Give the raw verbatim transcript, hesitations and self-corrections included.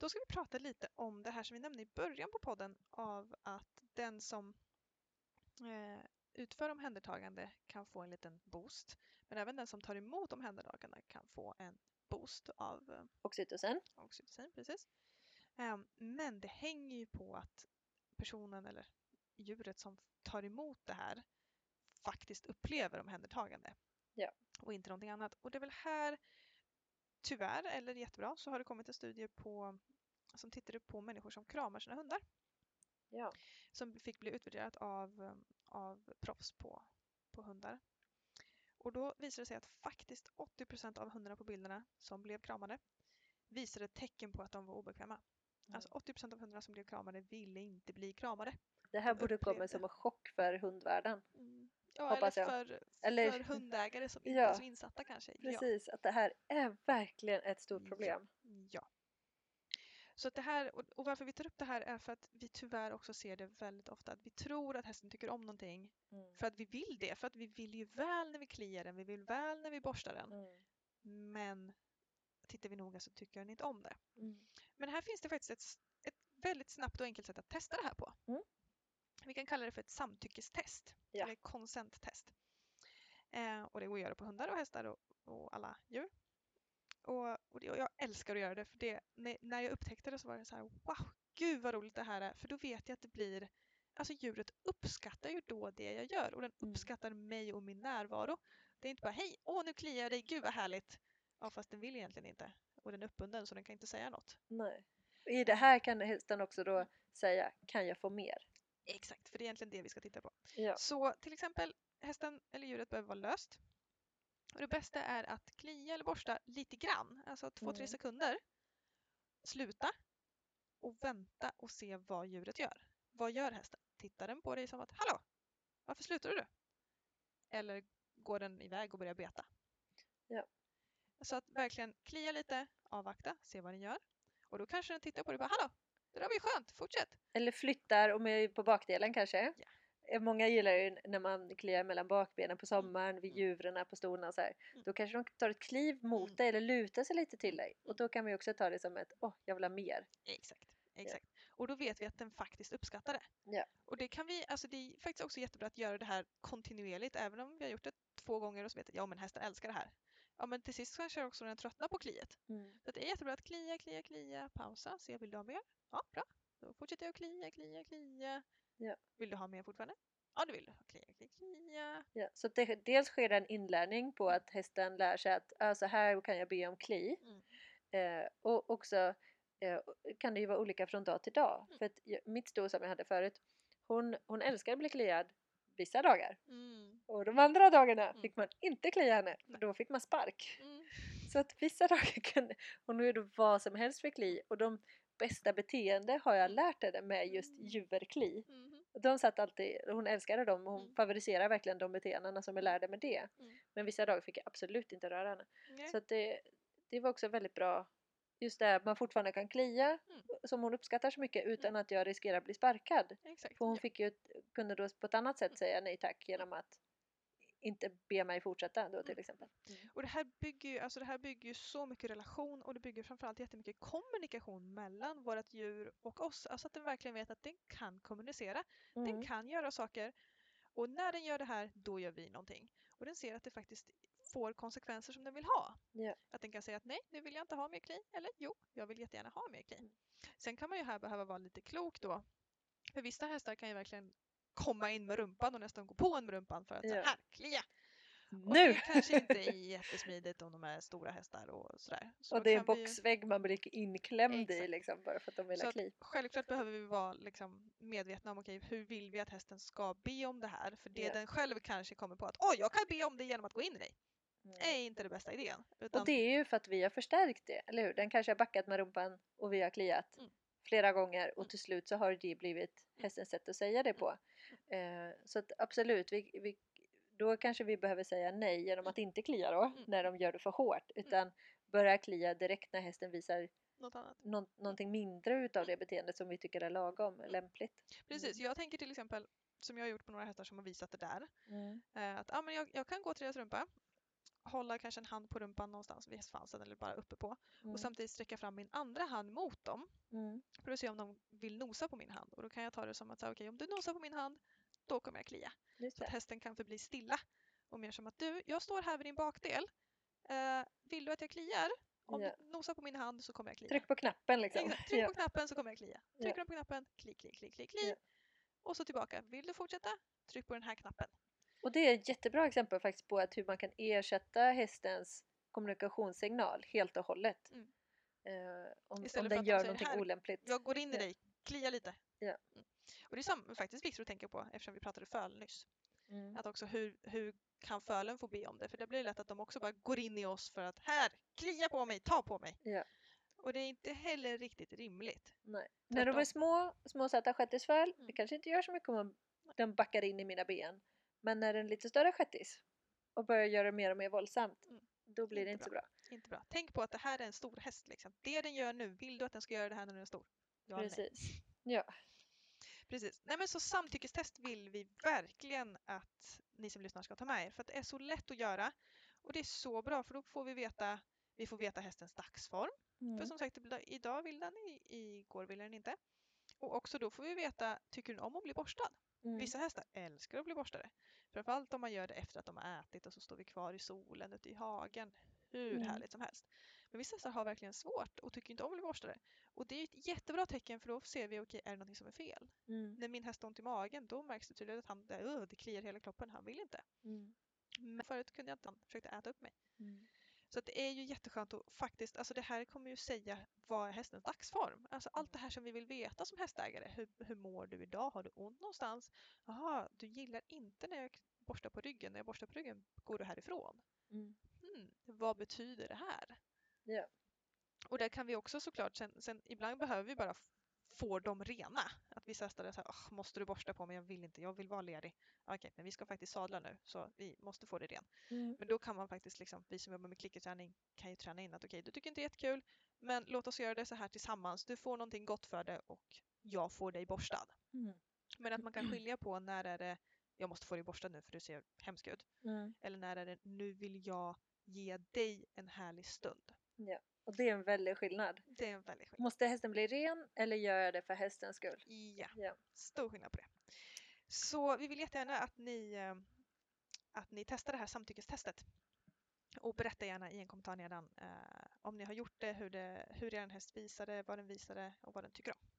då ska vi prata lite om det här som vi nämnde i början på podden av att den som eh, utför omhändertagande kan få en liten boost. Men även den som tar emot omhändertagande kan få en boost av eh, Oxytocin. oxytocin. Precis. Eh, men det hänger ju på att personen eller djuret som tar emot det här faktiskt upplever omhändertagande. Ja. Och inte någonting annat. Och det är väl här, tyvärr eller jättebra, så har det kommit en studie på, som tittade på människor som kramar sina hundar. Ja. Som fick bli utvärderat av, av proffs på, på hundar. Och då visade det sig att faktiskt åttio procent av hundarna på bilderna som blev kramade visade tecken på att de var obekväma. Mm. Alltså åttio procent av hundarna som blev kramade ville inte bli kramade. Det här De borde komma upplevde- som en chock för hundvärlden. Mm. Ja, Hoppas eller jag. för, Eller- för hundägare som inte Ja. är så insatta kanske. Precis, att det här är verkligen ett stort Ja. problem. Ja. Så att det här, och, och varför vi tar upp det här är för att vi tyvärr också ser det väldigt ofta. Att vi tror att hästen tycker om någonting Mm. för att vi vill det. För att vi vill ju väl när vi kliar den, vi vill väl när vi borstar den. Mm. Men tittar vi noga så tycker den inte om det. Mm. Men här finns det faktiskt ett, ett väldigt snabbt och enkelt sätt att testa det här på. Mm. Vi kan kalla det för ett samtyckestest. Ja. Eller konsenttest. Eh, och det går att göra på hundar och hästar och, och alla djur. Och, och, det, och jag älskar att göra det. För det, när, när jag upptäckte det så var det så här, wow, gud vad roligt det här är. För då vet jag att det blir, alltså djuret uppskattar ju då det jag gör. Och den Mm. uppskattar mig och min närvaro. Det är inte bara, hej, åh nu kliar jag dig, gud vad härligt. Ja, fast den vill egentligen inte. Och den är uppbunden så den kan inte säga något. Nej. I det här kan hästen också då säga, kan jag få mer? Exakt, för det är egentligen det vi ska titta på. Ja. Så till exempel, hästen eller djuret behöver vara löst. Och det bästa är att klia eller borsta lite grann, alltså två, tre Mm. sekunder. Sluta och vänta och se vad djuret gör. Vad gör hästen? Tittar den på dig som att, hallå, varför slutar du? Eller går den iväg och börjar beta? Ja. Så att verkligen klia lite, avvakta, se vad den gör. Och då kanske den tittar på dig och bara, hallå, det där var ju skönt, fortsätt. Eller flyttar om jag är på bakdelen kanske. Ja. Många gillar ju när man kliar mellan bakbenen på sommaren, vid djuren på stona och så här. Mm. Då kanske de tar ett kliv mot Mm. dig eller lutar sig lite till dig. Och då kan vi också ta det som ett, åh, oh, jag vill ha mer. Exakt, exakt. Och då vet vi att den faktiskt uppskattar det. Ja. Och det kan vi, alltså det är faktiskt också jättebra att göra det här kontinuerligt, även om vi har gjort det två gånger och så vet att ja men hästen älskar det här. Ja men till sist kanske också den tröttnar på kliet. Mm. Så att det är jättebra att klia, klia, klia, pausa, se vill du ha mer? Ja, bra. Då fortsätter jag att klia, klia, klia. Ja. Vill du ha mer fortfarande? Ja, det vill du. Klia, klia, klia. Ja, så det, dels sker det en inlärning på att hästen lär sig att ah, så här kan jag be om kli. Mm. Eh, och också eh, kan det ju vara olika från dag till dag. Mm. För att jag- mitt sto som jag hade förut, hon, hon älskar att bli kliad vissa dagar. Mm. Och de andra dagarna Mm. fick man inte klia henne, för Nej. då fick man spark. Mm. Så att vissa dagar kunde hon gjorde vad som helst för kli. Och de bästa beteende har jag lärt henne med just djurkli. Mm. Och de satt alltid, hon älskade dem och hon Mm. favoriserar verkligen de beteendena som jag lärde med det. Mm. Men vissa dagar fick jag absolut inte röra henne. Nej. Så att det, det var också väldigt bra. Just det att man fortfarande kan klia Mm. som hon uppskattar så mycket utan Mm. att jag riskerar att bli sparkad. Exakt. För hon Ja. fick ju, kunde då på ett annat sätt säga nej tack genom att inte be mig fortsätta då till Mm. exempel. Mm. Och det här bygger ju, alltså det här bygger ju så mycket relation och det bygger framförallt jättemycket kommunikation mellan vårt djur och oss. Alltså att den verkligen vet att den kan kommunicera. Den Mm. kan göra saker. Och när den gör det här, då gör vi någonting. Och den ser att det faktiskt får konsekvenser som den vill ha. Ja. Att den kan säga att nej, nu vill jag inte ha mer kli. Eller jo, jag vill jättegärna ha mer kli. Mm. Sen kan man ju här behöva vara lite klok då. För vissa hästar kan ju verkligen komma in med rumpan och nästan gå på en med rumpan för att så Ja. här, klia. Och Nu! det kanske inte är jättesmidigt om de är stora hästar och sådär. Så och då det är en kan vi ju- boxvägg man blir inklämd i Exakt. liksom bara för att de vill Så ha att kli. självklart behöver vi vara liksom medvetna om okej, hur vill vi att hästen ska be om det här? För det Ja. den själv kanske kommer på att oj, jag kan be om det genom att gå in i dig. Mm. Det är inte det bästa idén. Utan, Och det är ju för att vi har förstärkt det, eller hur? Den kanske har backat med rumpan och vi har kliat Mm. flera gånger och Mm. till slut så har det blivit hästens sätt att säga det på. Eh, så att absolut, vi, vi, då kanske vi behöver säga nej genom att inte klia då, Mm. när de gör det för hårt. Utan börja klia direkt när hästen visar något annat. nå- någonting mindre utav det beteendet som vi tycker är lagom, lämpligt. Precis, jag tänker till exempel som jag har gjort på några hästar som har visat det där. Mm. Eh, att ah, men jag, jag kan gå till deras rumpa hålla kanske en hand på rumpan någonstans vid hästsvansen eller bara uppe på. Mm. Och samtidigt sträcka fram min andra hand mot dem Mm. för att se om de vill nosa på min hand. Och då kan jag ta det som att säga, okej, om du nosar på min hand, då kommer jag klia. Just Så att det. hästen kan förbli stilla. Och mer som att du, jag står här vid din bakdel. Eh, vill du att jag kliar? Om Ja. du nosar på min hand så kommer jag klia. Tryck på knappen liksom. Exakt, tryck Ja. på knappen så kommer jag klia. Trycker Ja. du på knappen, kli, kli, kli, kli, kli. Ja. Och så tillbaka. Vill du fortsätta? Tryck på den här knappen. Och det är ett jättebra exempel faktiskt på att hur man kan ersätta hästens kommunikationssignal helt och hållet. Mm. Eh, om, Istället om för den att gör de säger, någonting "Här, olämpligt. Jag går in i Ja. dig, klia lite." Ja. Mm. Och det är sam- faktiskt viktigt att tänka på eftersom vi pratade föl nyss. Mm. Att också hur, hur kan fölen få be om det? För det blir lätt att de också bara går in i oss för att här, klia på mig, ta på mig. Ja. Och det är inte heller riktigt rimligt. Nej. När de är små, små söta shettisföl, Mm. det kanske inte gör så mycket om de backar in i mina ben. Men när det är en lite större shettis och börjar göra det mer och mer våldsamt, Mm. då blir det Inte inte så bra. Inte bra. Tänk på att det här är en stor häst. Liksom. Det den gör nu, vill du att den ska göra det här när den är stor? Ja, eller nej. Precis. Ja. Precis. Nej, men så samtyckestest vill vi verkligen att ni som lyssnar ska ta med er. För att det är så lätt att göra. Och det är så bra för då får vi veta, vi får veta hästens dagsform. Mm. För som sagt, idag vill den, igår vill den inte. Och också då får vi veta, tycker den om att bli borstad? Mm. Vissa hästar älskar att bli borstade. Framförallt om man gör det efter att de har ätit och så står vi kvar i solen ute i hagen. Hur Mm. härligt som helst. Men vissa hästar har verkligen svårt och tycker inte om att bli borstade. Och det är ett jättebra tecken för då ser vi, okej, är det något som är fel? Mm. När min häst har ont i magen, då märks det tydligt att han, uh, det kliar hela kroppen, han vill inte. Mm. Men förut kunde jag inte, han försökte äta upp mig. Mm. Så att det är ju jätteskönt att faktiskt, alltså det här kommer ju säga vad är hästens dagsform. Alltså allt det här som vi vill veta som hästägare. Hur, hur mår du idag? Har du ont någonstans? Jaha, du gillar inte när jag borstar på ryggen. När jag borstar på ryggen går du härifrån. Mm. Hmm, vad betyder det här? Ja. Och där kan vi också såklart, sen, sen ibland behöver vi bara f- få dem rena. Att vissa hästar är så här, "Åh, måste du borsta på mig? Jag vill inte, jag vill vara ledig." Okej, men vi ska faktiskt sadla nu så vi måste få det ren. Mm. Men då kan man faktiskt, liksom, vi som jobbar med klickerträning kan ju träna in att okej, du tycker inte det är jättekul, men låt oss göra det så här tillsammans. Du får någonting gott för det och jag får dig borstad. Mm. Men att man kan skilja på när är det, jag måste få dig borstad nu för du ser hemsk ut. Mm. Eller när är det, nu vill jag ge dig en härlig stund. Ja. Och det är en väldig skillnad. Det är en väldigt skillnad. Måste hästen bli ren eller gör jag det för hästens skull? Ja, Ja. stor skillnad på det. Så vi vill jättegärna att ni, eh, att ni testar det här samtyckestestet. Och berätta gärna i en kommentar nedan eh, om ni har gjort det, hur, det, hur er häst visade, vad den visade och vad den tycker om.